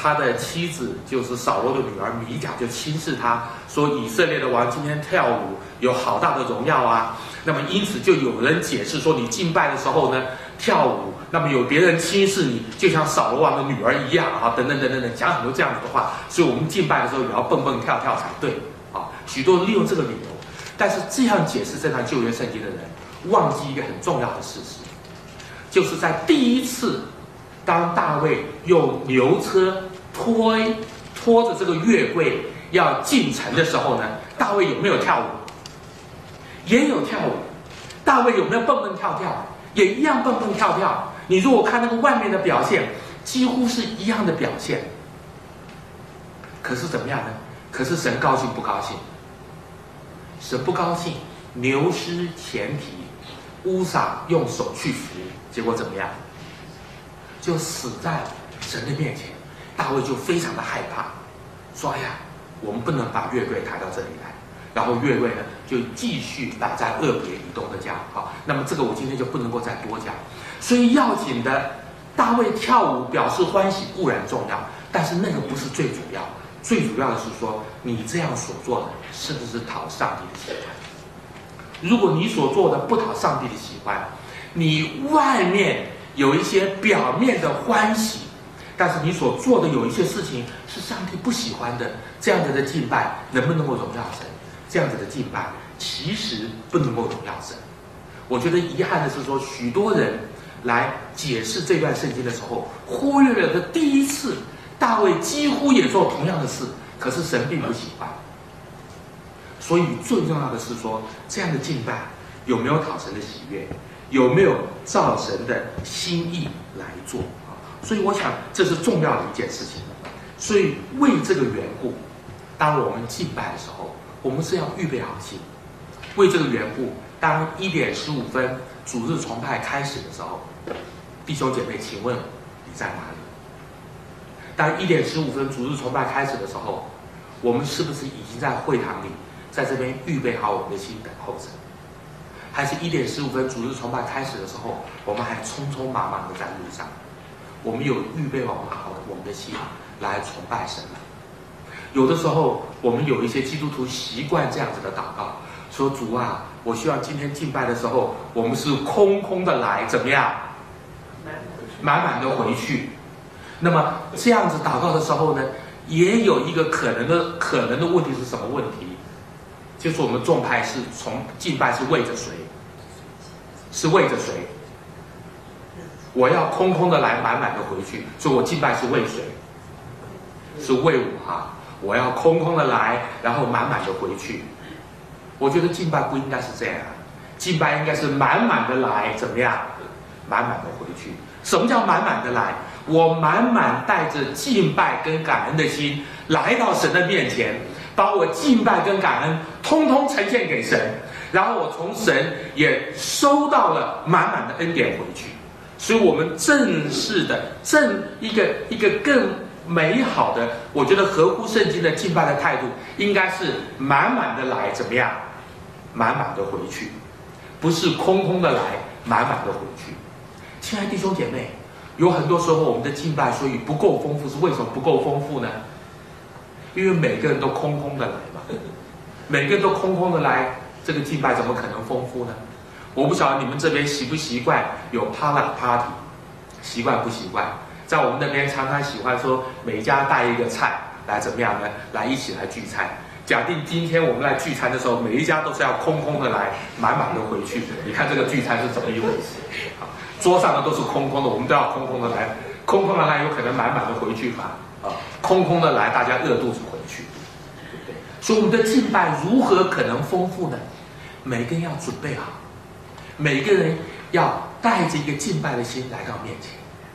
他的妻子就是扫罗的女儿米甲就轻视他，说以色列的王今天跳舞有好大的荣耀啊。那么因此就有人解释说，你敬拜的时候呢跳舞，那么有别人轻视你，就像扫罗王的女儿一样啊，等等等等等，讲很多这样子的话。所以我们敬拜的时候也要蹦蹦跳跳才对啊。许多人利用这个理由，但是这样解释这段旧约圣经的人，忘记一个很重要的事实，就是在第一次当大卫用牛车拖着这个月柜要进城的时候呢，大卫有没有跳舞？也有跳舞。大卫有没有蹦蹦跳跳？也一样蹦蹦跳跳。你如果看那个外面的表现，几乎是一样的表现。可是怎么样呢？可是神高兴不高兴？神不高兴，牛失前蹄，乌撒用手去扶，结果怎么样？就死在神的面前。大卫就非常的害怕，说：“哎呀，我们不能把月柜抬到这里来。”然后月柜呢就继续摆在俄别以东的家。好，那么这个我今天就不能够再多讲。所以要紧的，大卫跳舞表示欢喜固然重要，但是那个不是最主要。最主要的是说，你这样所做的是不是讨上帝的喜欢？如果你所做的不讨上帝的喜欢，你外面有一些表面的欢喜，但是你所做的有一些事情是上帝不喜欢的，这样子的敬拜能不能够荣耀神？这样子的敬拜其实不能够荣耀神。我觉得遗憾的是说，许多人来解释这段圣经的时候，忽略了第一次大卫几乎也做同样的事，可是神并不喜欢。所以最重要的是说，这样的敬拜有没有讨神的喜悦，有没有照神的心意来做啊？所以我想这是重要的一件事情。所以为这个缘故，当我们敬拜的时候，我们是要预备好心。为这个缘故，当1点15分主日崇拜开始的时候，弟兄姐妹，请问你在哪里？当1点15分主日崇拜开始的时候，我们是不是已经在会堂里，在这边预备好我们的心等候神？还是1点15分主日崇拜开始的时候，我们还匆匆忙忙的在路上？我们有预备好我们的心来崇拜神吗？有的时候，我们有一些基督徒习惯这样子的祷告，说：“主啊，我希望今天敬拜的时候，我们是空空的来，怎么样？满满的回去。”那么这样子祷告的时候呢，也有一个可能的问题是什么问题？就是我们众派是从敬拜是为着谁？是为着谁？我要空空的来，满满的回去，所以我敬拜是为谁？是为我啊！我要空空的来，然后满满的回去。我觉得敬拜不应该是这样，敬拜应该是满满的来，怎么样？满满的回去。什么叫满满的来？我满满带着敬拜跟感恩的心来到神的面前，把我敬拜跟感恩通通呈现给神，然后我从神也收到了满满的恩典回去。所以我们正式的一个更美好的，我觉得合乎圣经的敬拜的态度，应该是满满的来，怎么样？满满的回去，不是空空的来，满满的回去。亲爱的弟兄姐妹，有很多时候我们的敬拜所以不够丰富，是为什么不够丰富呢？因为每个人都空空的来嘛，每个人都空空的来，这个敬拜怎么可能丰富呢？我不晓得你们这边习不习惯有 party， 习惯不习惯？在我们那边常常喜欢说，每家带一个菜来怎么样呢？来一起来聚餐。假定今天我们来聚餐的时候，每一家都是要空空的来，满满的回去。你看这个聚餐是怎么一回事？桌上的都是空空的，我们都要空空的来，空空的来有可能满满的回去嘛？空空的来，大家饿肚子回去，对不对？所以我们的敬拜如何可能丰富呢？每个人要准备好，每个人要带着一个敬拜的心来到面前。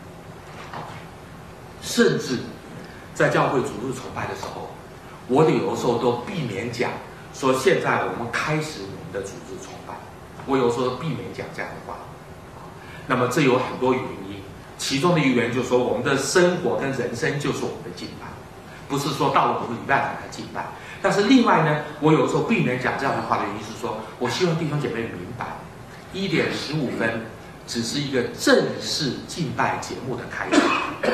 甚至在教会主日崇拜的时候，我有的时候都避免讲说现在我们开始我们的主日崇拜，我有时候避免讲这样的话。那么这有很多原因，其中的一个原因就是说，我们的生活跟人生就是我们的敬拜，不是说到了我们礼拜堂来敬拜。但是另外呢，我有时候避免讲这样的话的原因是说，我希望弟兄姐妹明白，1点15分只是一个正式敬拜节目的开始。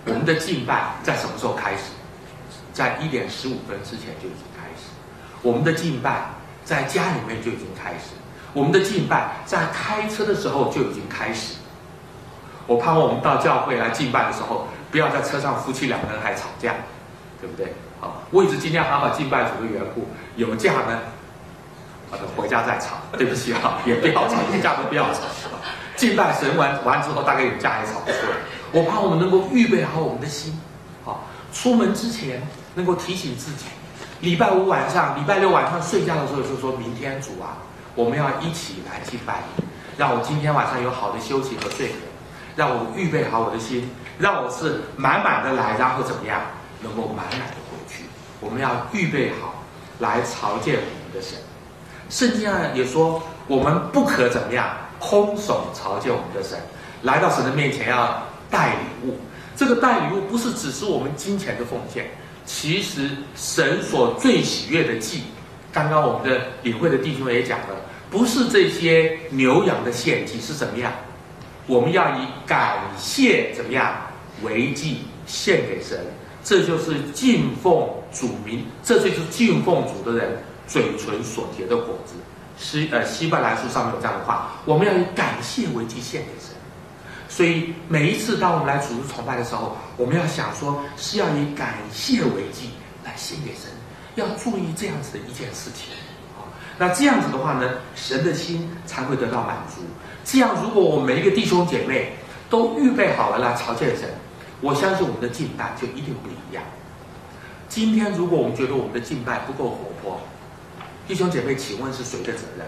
我们的敬拜在什么时候开始？在1点15分之前就已经开始。我们的敬拜在家里面就已经开始，我们的敬拜在开车的时候就已经开始。我盼望我们到教会来敬拜的时候，不要在车上夫妻2个人还吵架，对不对？好，我一直尽量好好敬拜主的缘故，有架呢，回家再吵。对不起啊，也不要吵，一架都不要吵。敬拜神完之后，大概有架也吵不出来。我盼望我们能够预备好我们的心，好，出门之前能够提醒自己，礼拜5晚上、礼拜6晚上睡觉的时候就说：明天主啊，我们要一起来敬拜你，让我今天晚上有好的休息和睡眠，让我预备好我的心，让我是满满的来，然后怎么样能够满满的回去。我们要预备好来朝见我们的神。圣经上也说，我们不可怎么样空手朝见我们的神，来到神的面前要带礼物。这个带礼物不是只是我们金钱的奉献，其实神所最喜悦的祭，刚刚我们的领会的弟兄也讲了，不是这些牛羊的献祭，是怎么样？我们要以感谢怎么样为祭献给神，这就是敬奉主名，这就是敬奉主的人嘴唇所结的果子。希伯来书上面有这样的话，我们要以感谢为祭献给神。所以每一次当我们来主日崇拜的时候，我们要想说是要以感谢为祭来献给神，要注意这样子的一件事情。那这样子的话呢，神的心才会得到满足。这样，如果我们每一个弟兄姐妹都预备好了来朝见神，我相信我们的敬拜就一定不一样。今天如果我们觉得我们的敬拜不够活泼，弟兄姐妹，请问是谁的责任？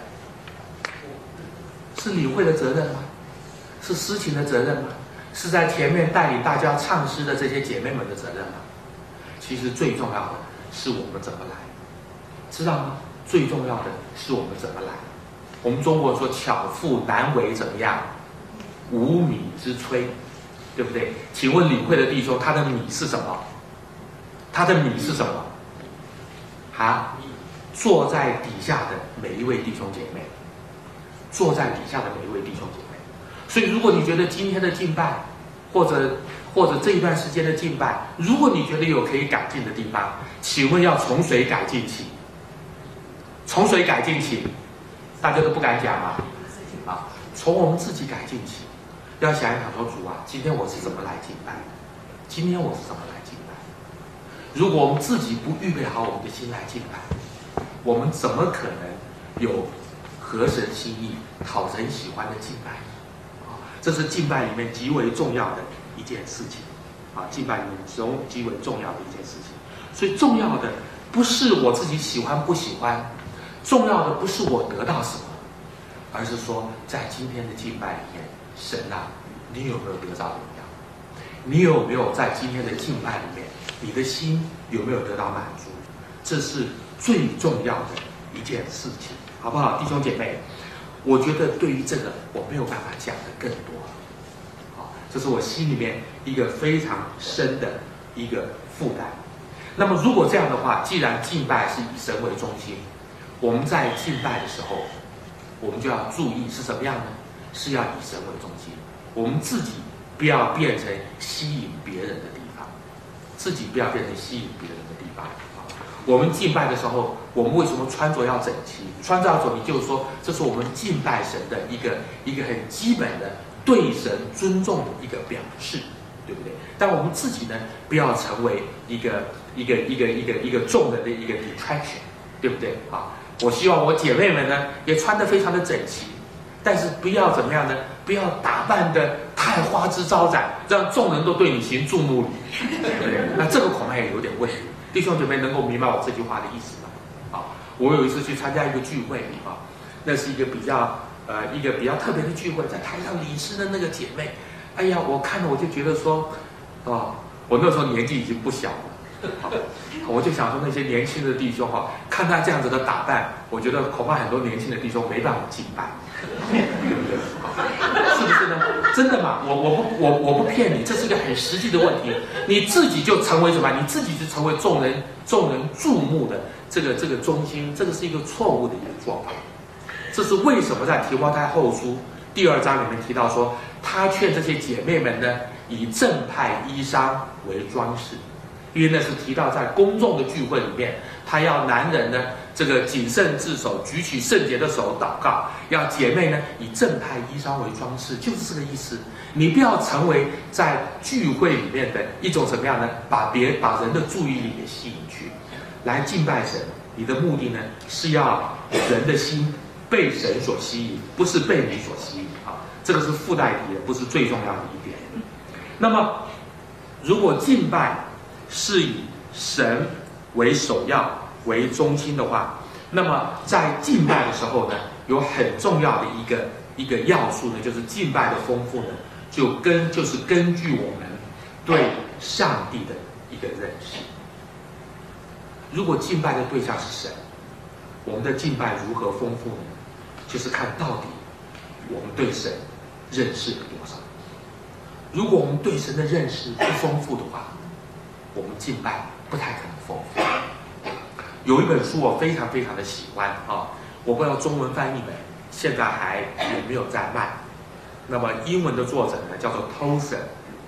是领会的责任吗？是诗情的责任吗？是在前面带领大家唱诗的这些姐妹们的责任吗？其实最重要的是我们怎么来，知道吗？最重要的是我们怎么来。我们中国说巧妇难为怎么样，无米之炊，对不对？请问领会的弟兄，他的米是什么？他的米是什么？坐在底下的每一位弟兄姐妹，坐在底下的每一位弟兄姐妹。所以如果你觉得今天的敬拜或者这一段时间的敬拜，如果你觉得有可以改进的地方，请问要从谁改进起？从谁改进起？大家都不敢讲嘛。从我们自己改进起。要想一想说，主啊，今天我是怎么来敬拜？今天我是怎么来敬拜？如果我们自己不预备好我们的心来敬拜，我们怎么可能有合神心意、讨神喜欢的敬拜？这是敬拜里面极为重要的一件事情。敬拜里面极为重要的一件事情。所以重要的不是我自己喜欢不喜欢，重要的不是我得到什么，而是说在今天的敬拜里面，神啊，你有没有得到荣耀？你有没有在今天的敬拜里面，你的心有没有得到满足？这是最重要的一件事情，好不好，弟兄姐妹？我觉得对于这个我没有办法讲的更多，这是我心里面一个非常深的一个负担。那么如果这样的话，既然敬拜是以神为中心，我们在敬拜的时候，我们就要注意是什么样呢？是要以神为中心，我们自己不要变成吸引别人的地方，自己不要变成吸引别人的地方。我们敬拜的时候，我们为什么穿着要整齐？穿着要整齐，就是说，这是我们敬拜神的一个很基本的对神尊重的一个表示，对不对？但我们自己呢，不要成为一个众人的一个 detraction， 对不对？我希望我姐妹们呢也穿得非常的整齐，但是不要怎么样呢？不要打扮得太花枝招展，让众人都对你行注目礼，对不对？那这个恐怕也有点问题。弟兄姐妹能够明白我这句话的意思吗？我有一次去参加一个聚会那是一个比较特别的聚会，在台上领诗的那个姐妹，哎呀，我看了我就觉得说，我那时候年纪已经不小了，我就想说那些年轻的弟兄看他这样子的打扮，我觉得恐怕很多年轻的弟兄没办法敬拜，对不对？是不是呢？真的嘛？我不骗你，这是一个很实际的问题。你自己就成为什么？你自己就成为众人注目的这个中心，这个是一个错误的一个做法。这是为什么在提摩太后书第2章里面提到说，他劝这些姐妹们呢， 以正派衣裳为装饰，因为那是提到在公众的聚会里面，他要男人呢这个谨慎自守，举起圣洁的手祷告；要姐妹呢以正派衣裳为装饰，就是这个意思。你不要成为在聚会里面的一种什么样呢？把人的注意力给吸引去，来敬拜神。你的目的呢是要人的心被神所吸引，不是被你所吸引啊。这个是附带题的，不是最重要的一点。那么，如果敬拜是以神为首要、为中心的话，那么在敬拜的时候呢，有很重要的一个要素呢，就是敬拜的丰富呢，就是根据我们对上帝的一个认识。如果敬拜的对象是神，我们的敬拜如何丰富呢？就是看到底我们对神认识有多少。如果我们对神的认识不丰富的话，我们敬拜不太可能丰富。有一本书我非常非常的喜欢啊，我不知道中文翻译本现在还有没有在卖。那么英文的作者呢叫做 Tozer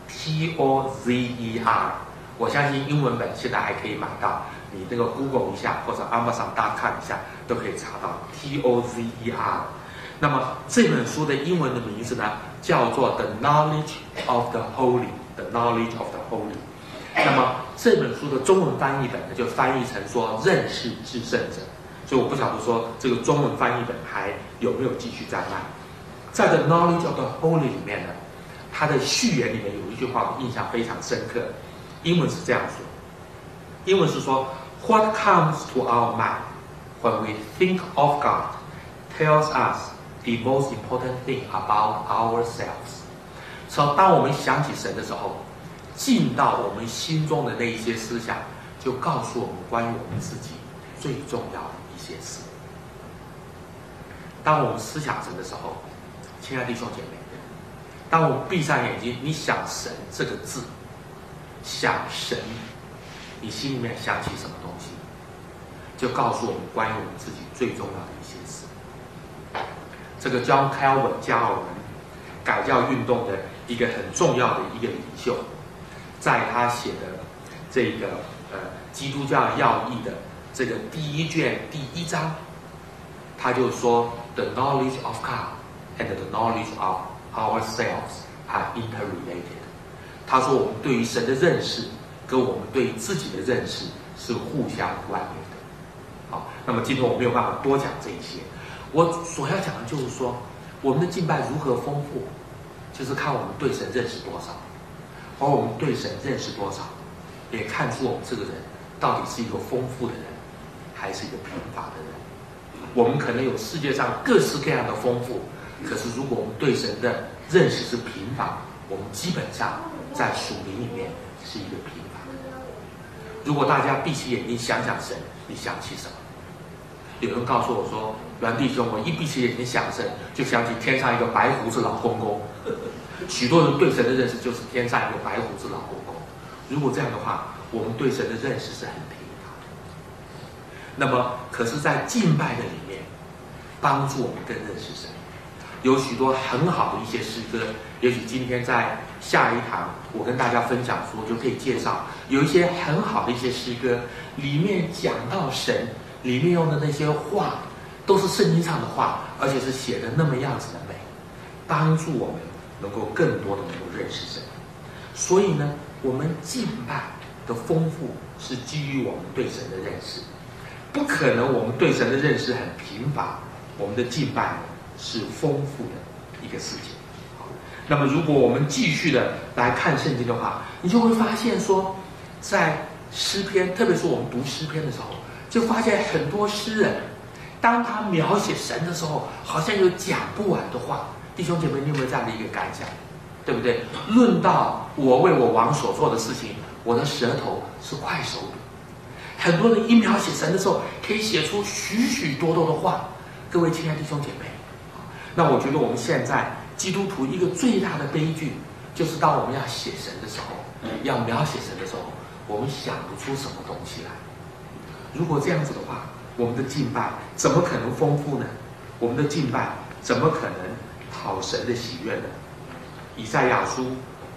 T-O-Z-E-R， 我相信英文本现在还可以买到，你这个 Google 一下或者 Amazon.com 一下都可以查到 T-O-Z-E-R。那么这本书的英文的名字呢叫做 The Knowledge of the Holy，The Knowledge of the Holy。那么这本书的中文翻译本呢就翻译成说认识至圣者，所以我不晓得说这个中文翻译本还有没有继续在卖。在 The Knowledge of the Holy 里面呢，它的序言里面有一句话我印象非常深刻，英文是这样说，英文是说 What comes to our mind when we think of God tells us the most important thing about ourselves。 所以当我们想起神的时候，进到我们心中的那一些思想，就告诉我们关于我们自己最重要的一些事。当我们思想神的时候，亲爱的弟兄姐妹，当我们闭上眼睛，你想神这个字，想神，你心里面想起什么东西，就告诉我们关于我们自己最重要的一些事。这个John Calvin加尔文改教运动的一个很重要的一个领袖，在他写的这个基督教要义的这个第1卷第1章，他就说 The knowledge of God and the knowledge of ourselves are interrelated。 他说我们对于神的认识跟我们对于自己的认识是互相关联的。好，那么今天我没有办法多讲这一些，我所要讲的就是说，我们的敬拜如何丰富，就是看我们对神认识多少，而我们对神认识多少，也看出我们这个人到底是一个丰富的人，还是一个贫乏的人。我们可能有世界上各式各样的丰富，可是如果我们对神的认识是贫乏，我们基本上在属灵里面是一个贫乏的人。如果大家闭起眼睛想想神，你想起什么？有人告诉我说，阮弟兄，我一闭起眼睛想神，就想起天上一个白胡子老公公。许多人对神的认识就是天上一个白胡子老公公。如果这样的话，我们对神的认识是很贫乏的。那么，可是在敬拜的里面，帮助我们更认识神。有许多很好的一些诗歌，也许今天在下一堂我跟大家分享说就可以介绍，有一些很好的一些诗歌，里面讲到神，里面用的那些话都是圣经上的话，而且是写的那么样子的美，帮助我们能够更多的能够认识神。所以呢，我们敬拜的丰富是基于我们对神的认识，不可能我们对神的认识很贫乏，我们的敬拜是丰富的一个事情。那么如果我们继续的来看圣经的话，你就会发现说，在诗篇，特别是我们读诗篇的时候，就发现很多诗人，当他描写神的时候，好像有讲不完的话。弟兄姐妹，你有没有这样的一个感想？对不对？论到我为我王所做的事情，我的舌头是快手笔。很多人一描写神的时候，可以写出许许多多的话。各位亲爱的弟兄姐妹，那我觉得我们现在基督徒一个最大的悲剧，就是当我们要写神的时候，要描写神的时候，我们想不出什么东西来。如果这样子的话，我们的敬拜怎么可能丰富呢？我们的敬拜怎么可能讨神的喜悦呢？以赛亚书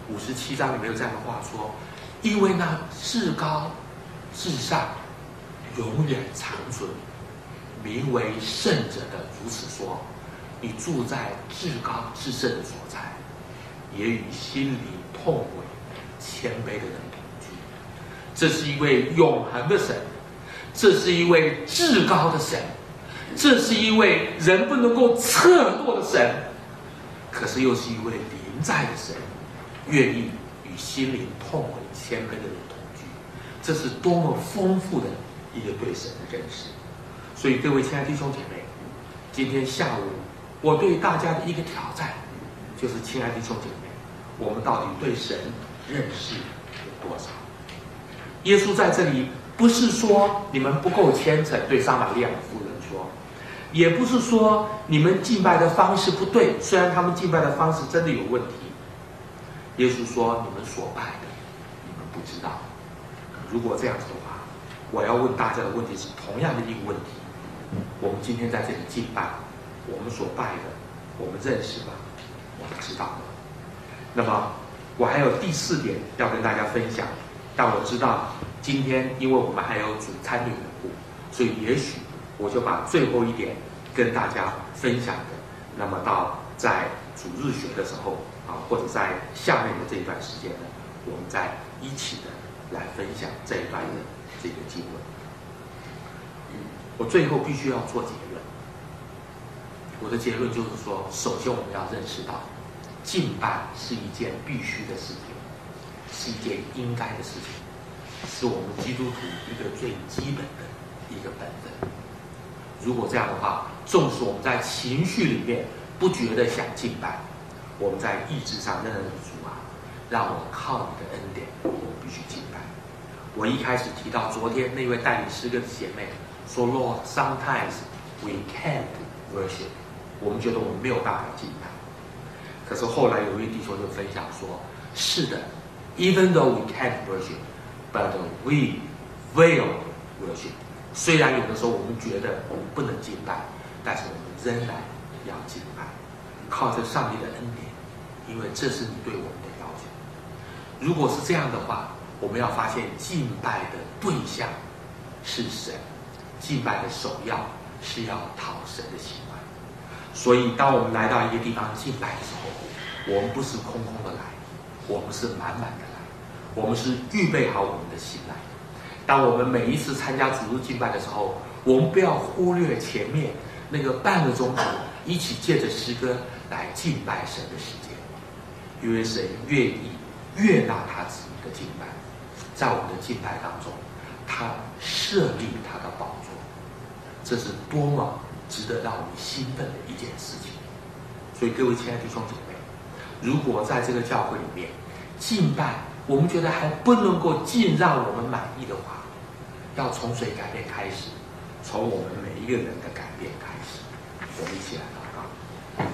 57章里面有这样的话说：因为那至高至上永远长存，名为圣者的如此说，你住在至高至圣的所在，也与心灵痛悔谦卑的人同居。这是一位永恒的神，这是一位至高的神，这是一位人不能够测度的神，可是又是一位临在的神，愿意与心灵痛悔谦卑的人同居。这是多么丰富的一个对神的认识。所以各位亲爱的弟兄姐妹，今天下午我对大家的一个挑战就是：亲爱的弟兄姐妹，我们到底对神认识有多少？耶稣在这里不是说你们不够虔诚，对撒玛利亚妇人说，也不是说你们敬拜的方式不对，虽然他们敬拜的方式真的有问题。耶稣说，你们所拜的你们不知道。如果这样子的话，我要问大家的问题是同样的一个问题：我们今天在这里敬拜，我们所拜的我们认识吗？我们知道吗？那么我还有第4点要跟大家分享，但我知道今天因为我们还有主餐的缘故，所以也许我就把最后一点跟大家分享的，那么到在主日学的时候或者在下面的这一段时间呢，我们再一起的来分享这一段的这个经文。我最后必须要做结论，我的结论就是说，首先我们要认识到，敬拜是一件必须的事情，是一件应该的事情，是我们基督徒一个最基本的一个本分。如果这样的话，纵使我们在情绪里面不觉得想敬拜，我们在意志上认主啊，让我靠你的恩典，我必须敬拜。我一开始提到昨天那位带领诗歌的姐妹说 ，Lord, sometimes we can't worship， 我们觉得我们没有办法敬拜。可是后来有一位弟兄就分享说，是的 ，even though we can't worship, but we will worship。虽然有的时候我们觉得我们不能敬拜，但是我们仍然要敬拜，靠着上帝的恩典，因为这是你对我们的要求。如果是这样的话，我们要发现敬拜的对象是神，敬拜的首要是要讨神的喜欢。所以当我们来到一个地方敬拜的时候，我们不是空空的来，我们是满满的来，我们是预备好我们的心来。当我们每一次参加主日敬拜的时候，我们不要忽略前面那个半个钟头一起借着诗歌来敬拜神的时间，因为神愿意悦纳他子民的敬拜。在我们的敬拜当中，他设立他的宝座，这是多么值得让我们兴奋的一件事情。所以各位亲爱的弟兄姐妹，如果在这个教会里面敬拜我们觉得还不能够尽让我们满意的话，要从谁改变开始？从我们每一个人的改变开始。我们一起来祷告。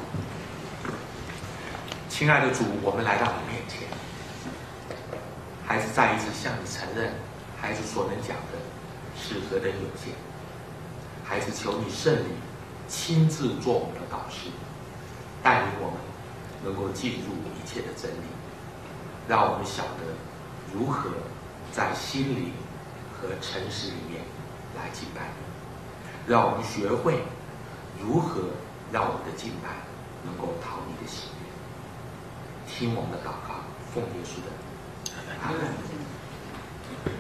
亲爱的主，我们来到你面前，孩子再一次向你承认，孩子所能讲的是何等有限。孩子，求你圣灵亲自做我们的导师，带领我们能够进入一切的真理，让我们晓得如何在心灵和诚实里面来敬拜你，让我们学会如何让我们的敬拜能够讨你的喜悦。听我们的祷告，奉耶稣的名，阿门。